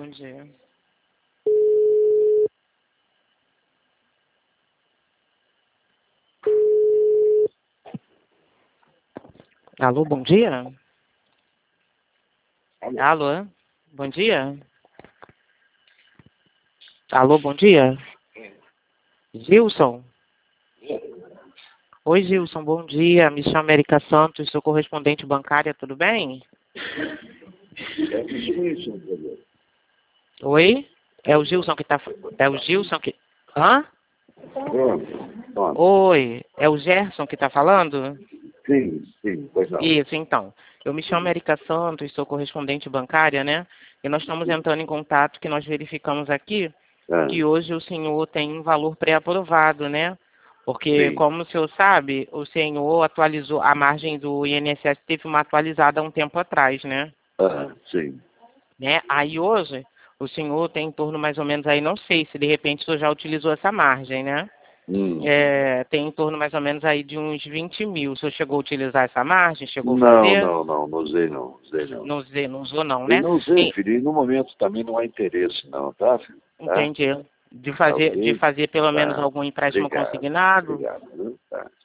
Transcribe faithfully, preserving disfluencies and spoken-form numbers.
dia. Alô, bom dia? Alô. Alô, bom dia? Alô, bom dia? Gilson? Oi, Gilson, bom dia. Me chamo Erika Santos, sou correspondente bancária, tudo bem? É isso, por favor. Oi? É o Gilson que tá... É o Gilson que... Hã? Pronto, pronto. Oi, é o Gerson que tá falando? Sim, sim, pois não. Isso, então. Eu me chamo Erika Santos, sou correspondente bancária, né? E nós estamos entrando em contato que nós verificamos aqui Ah, que hoje o senhor tem um valor pré-aprovado, né? Porque, sim. como o senhor sabe, o senhor atualizou, a margem do I N S S teve uma atualizada há um tempo atrás, né? Ah, sim. né? Aí hoje, o senhor tem em torno mais ou menos aí, não sei se de repente o senhor já utilizou essa margem, né? Hum. É, tem em torno mais ou menos aí de uns vinte mil. O senhor chegou a utilizar essa margem? Chegou a Não, fazer? não, não, não usei não, usei não. Não usei, não usou não, E né? não usei, E- filho, e no momento também não há interesse não, tá, filho? Tá? Entendi. De Tá fazer, de ok? fazer pelo menos Tá. algum empréstimo Obrigado, consignado? obrigado, viu? Tá.